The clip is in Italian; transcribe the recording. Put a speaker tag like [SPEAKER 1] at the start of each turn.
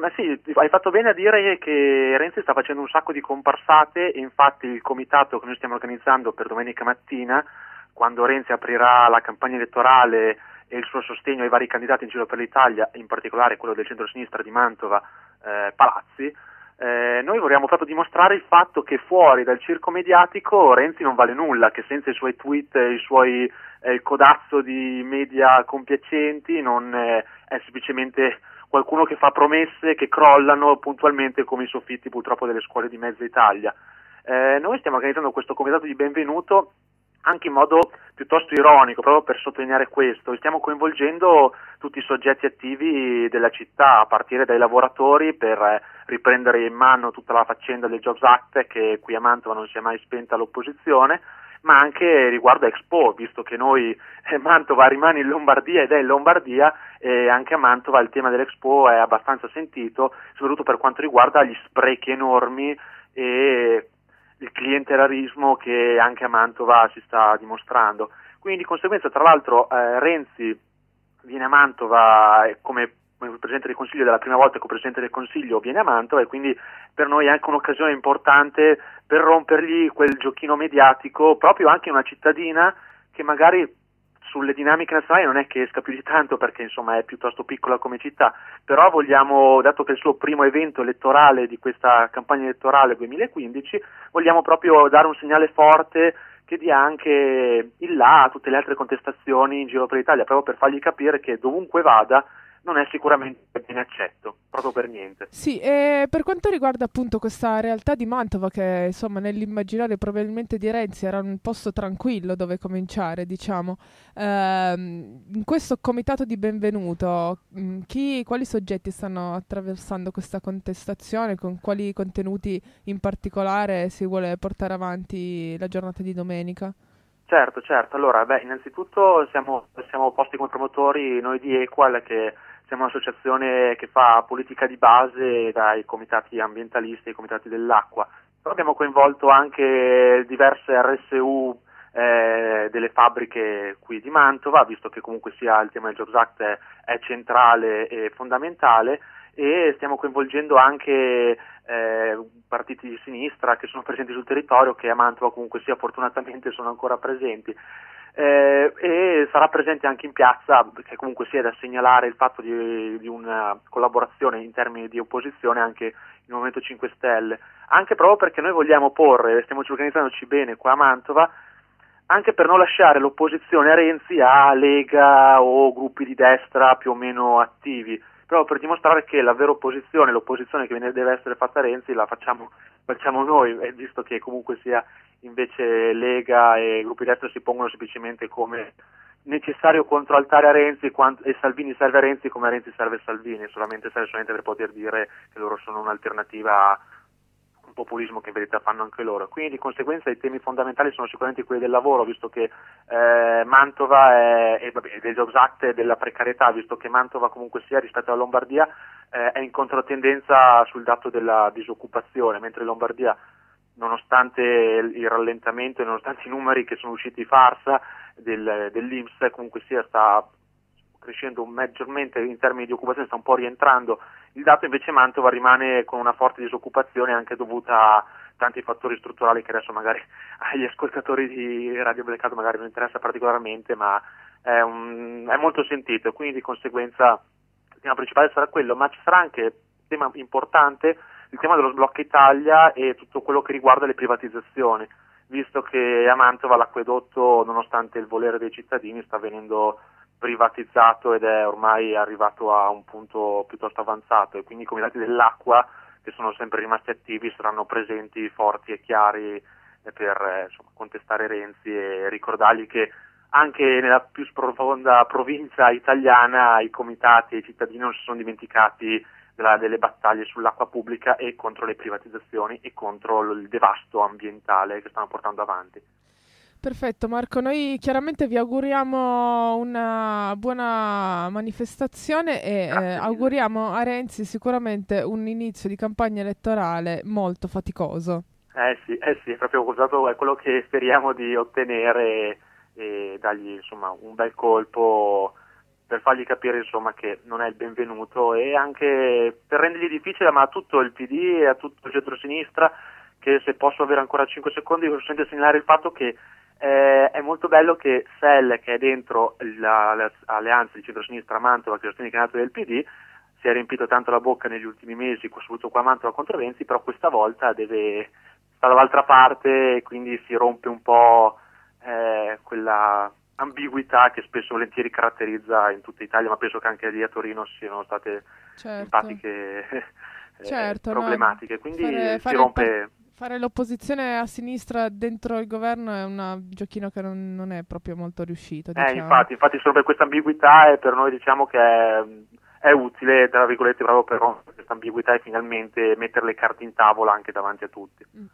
[SPEAKER 1] Ma sì, hai fatto bene a dire che Renzi sta facendo un sacco di comparsate e infatti il comitato che noi stiamo organizzando per domenica mattina, quando Renzi aprirà la campagna elettorale e il suo sostegno ai vari candidati in giro per l'Italia, in particolare quello del centro-sinistra di Mantova, Palazzi, noi vorremmo proprio dimostrare il fatto che fuori dal circo mediatico Renzi non vale nulla, che senza i suoi tweet, i suoi il codazzo di media compiacenti non è semplicemente qualcuno che fa promesse che crollano puntualmente come i soffitti purtroppo delle scuole di mezza Italia. Noi stiamo organizzando questo comitato di benvenuto anche in modo piuttosto ironico, proprio per sottolineare questo. Stiamo coinvolgendo tutti i soggetti attivi della città, a partire dai lavoratori, per riprendere in mano tutta la faccenda del Jobs Act, che qui a Mantova non si è mai spenta l'opposizione, ma anche riguardo a Expo, visto che noi Mantova rimane in Lombardia ed è in Lombardia, e anche a Mantova il tema dell'Expo è abbastanza sentito, soprattutto per quanto riguarda gli sprechi enormi e il clientelismo che anche a Mantova si sta dimostrando. Quindi di conseguenza, tra l'altro, Renzi viene a Mantova come Presidente del Consiglio, della prima volta che il Presidente del Consiglio viene a Mantova, e quindi per noi è anche un'occasione importante per rompergli quel giochino mediatico, proprio anche una cittadina che magari sulle dinamiche nazionali non è che esca più di tanto, perché insomma è piuttosto piccola come città, però vogliamo, dato che è il suo primo evento elettorale di questa campagna elettorale 2015, vogliamo proprio dare un segnale forte che dia anche il là a tutte le altre contestazioni in giro per l'Italia, proprio per fargli capire che dovunque vada non è sicuramente ben accetto, proprio per niente.
[SPEAKER 2] Sì, e per quanto riguarda appunto questa realtà di Mantova, che insomma nell'immaginario probabilmente di Renzi era un posto tranquillo dove cominciare, diciamo, in questo comitato di benvenuto, quali soggetti stanno attraversando questa contestazione, con quali contenuti in particolare si vuole portare avanti la giornata di domenica?
[SPEAKER 1] Certo, allora, innanzitutto siamo posti come promotori noi di Equal, che siamo un'associazione che fa politica di base dai comitati ambientalisti ai comitati dell'acqua. Però abbiamo coinvolto anche diverse RSU delle fabbriche qui di Mantova, visto che comunque sia il tema del Jobs Act è centrale e fondamentale, e stiamo coinvolgendo anche partiti di sinistra che sono presenti sul territorio, che a Mantova comunque sia fortunatamente sono ancora presenti. E sarà presente anche in piazza, perché comunque sia da segnalare il fatto di una collaborazione in termini di opposizione anche il Movimento 5 Stelle, anche proprio perché noi vogliamo porre, stiamo organizzandoci bene qua a Mantova, anche per non lasciare l'opposizione a Renzi a Lega o gruppi di destra più o meno attivi, proprio per dimostrare che la vera opposizione, l'opposizione che deve essere fatta a Renzi, la facciamo noi, visto che comunque sia invece Lega e gruppi di destra si pongono semplicemente come necessario controaltare a Renzi, e Salvini serve a Renzi come Renzi serve Salvini, solamente per poter dire che loro sono un'alternativa a un populismo che in verità fanno anche loro. Quindi di conseguenza i temi fondamentali sono sicuramente quelli del lavoro, visto che Mantova e del Jobs Act e della precarietà, visto che Mantova comunque sia rispetto alla Lombardia è in controtendenza sul dato della disoccupazione, mentre Lombardia, nonostante il rallentamento e nonostante i numeri che sono usciti farsa dell'INPS, comunque sia sta crescendo maggiormente in termini di occupazione, sta un po' rientrando. Il dato invece Mantova rimane con una forte disoccupazione, anche dovuta a tanti fattori strutturali che adesso magari agli ascoltatori di Radio Blackout magari non interessa particolarmente, ma è molto sentito, quindi di conseguenza il tema principale sarà quello, ma ci sarà anche un tema importante, il tema dello sblocca Italia e tutto quello che riguarda le privatizzazioni, visto che a Mantova l'acquedotto, nonostante il volere dei cittadini, sta venendo privatizzato ed è ormai arrivato a un punto piuttosto avanzato, e quindi i comitati dell'acqua, che sono sempre rimasti attivi, saranno presenti forti e chiari per contestare Renzi e ricordargli che anche nella più profonda provincia italiana i comitati e i cittadini non si sono dimenticati delle battaglie sull'acqua pubblica e contro le privatizzazioni e contro il devasto ambientale che stanno portando avanti.
[SPEAKER 2] Perfetto Marco, noi chiaramente vi auguriamo una buona manifestazione e auguriamo a Renzi sicuramente un inizio di campagna elettorale molto faticoso.
[SPEAKER 1] Sì, è proprio è quello che speriamo di ottenere, e dargli insomma un bel colpo per fargli capire insomma che non è il benvenuto, e anche per rendergli difficile ma a tutto il PD e a tutto il centro-sinistra, che se posso avere ancora 5 secondi voglio semplicemente segnalare il fatto che è molto bello che SEL, che è dentro l'alleanza di centro-sinistra a Mantova, che sostiene i candidati del PD, si è riempito tanto la bocca negli ultimi mesi, soprattutto qua a Mantova contro Renzi, però questa volta deve stare dall'altra parte e quindi si rompe un po' quella ambiguità che spesso e volentieri caratterizza in tutta Italia, ma penso che anche lì a Torino siano state simpatiche problematiche, quindi si rompe.
[SPEAKER 2] Fare l'opposizione a sinistra dentro il governo è un giochino che non è proprio molto riuscito, diciamo.
[SPEAKER 1] Infatti si rompe questa ambiguità, e per noi diciamo che è utile, tra virgolette, proprio per questa ambiguità, e finalmente mettere le carte in tavola anche davanti a tutti.